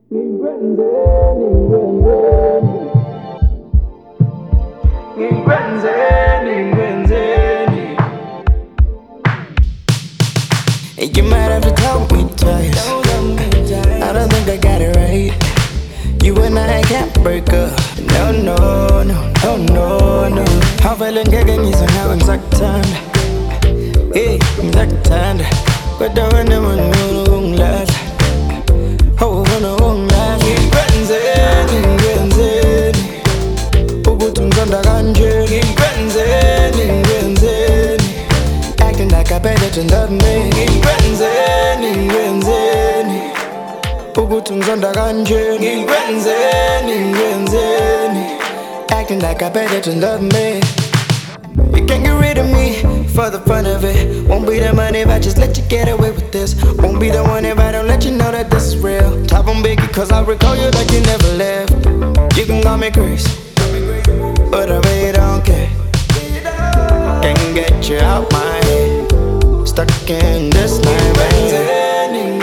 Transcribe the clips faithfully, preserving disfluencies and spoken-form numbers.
You might have to tell me twice. I don't think I got it right. You and I can't break up. No, no, no, no, no, no. Havela ngeke ngizwe nawe ngisakuthanda. Hey, ngisakuthanda. Kodwa wena manje ufuna ukungilahla. Oh, ufuna ukungilahla. Ngikwenzeni, ngikwenzeni ukuthi ngizonda kanje. Ngikwenzeni, ngikwenzeni acting like I better to love me. Ngikwenzeni, ngikwenzeni ukuthi ngizonda kanje. Ngikwenzeni, ngikwenzeni acting like I better to love me. You can't get rid of me for the fun of it. Won't be the money if I just let you get away with this. Won't be the one if I don't let you know that this is real. Top on Biggie cause I recall you like you never left. You can call me Chris, but I really don't care. Can't get you out my head. Stuck in this night, baby.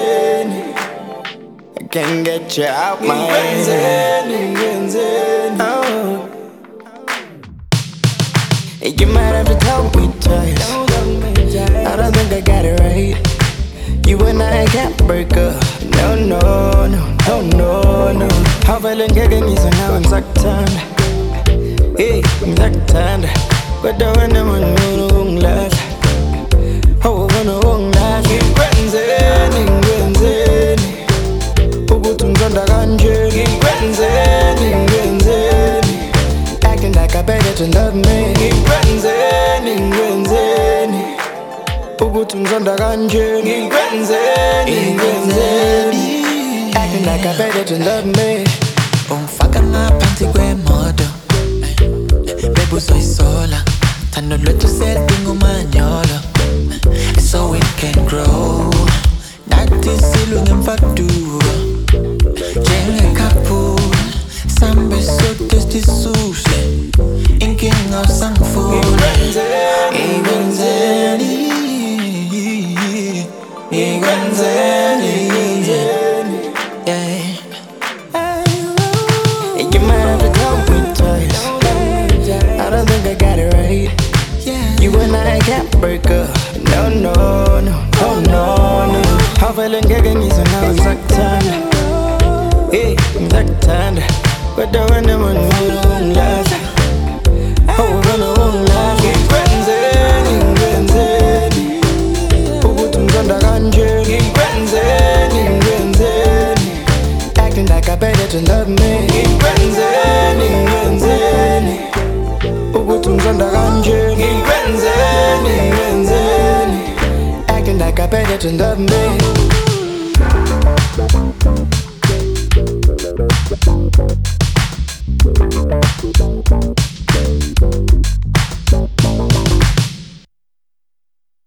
I can't get you out my head. Oh. You might have to tell me twice. I don't think I got it right. You and I can't break up. No, no, no, no, no, no. Havela ngeke ngizwe nawe ngisakuthanda. Hey, ngisakuthanda. Kodwa wena manje ufuna ukungilahla. Oh, ufuna ukungilahla. Ngikwenzeni, ngikwenzeni ukuthi ngizonda kanje. Ngikwenzeni, ngikwenzeni acting like I better to love me. Ngikwenzeni, ngikwenzeni ukuthi ngizonda kanje. Ngikwenzeni, ngikwenzeni acting like I better to love me. Ungifaka ngaphansi kwemoto babe uzoyisola. Thando lwethu selidinga umanyolo so it can grow. Nathi silunge mfaduko njengekhaphula. Sambe sote sisuse inkinga usangifuna. Ngikwenzeni, ngikwenzeni, yeah. You might have to tell me twice. I don't think I got it right. You and I can't break up. No, no, no, no, no, no. Havela ngeke ngizwe nawe ngisakuthanda. Hey, ngisakuthanda. Kodwa wena manje ufuna ukungilahla. Oh, ufuna ukungilahla. Ngikwenzeni, ngikwenzeni ukuthi ngizonda kanje. Ngikwenzeni, ngikwenzeni acting like I better to love me. Ngikwenzeni, ngikwenzeni ukuthi ngizonda kanje. Ngikwenzeni, ngikwenzeni acting like I better to love me.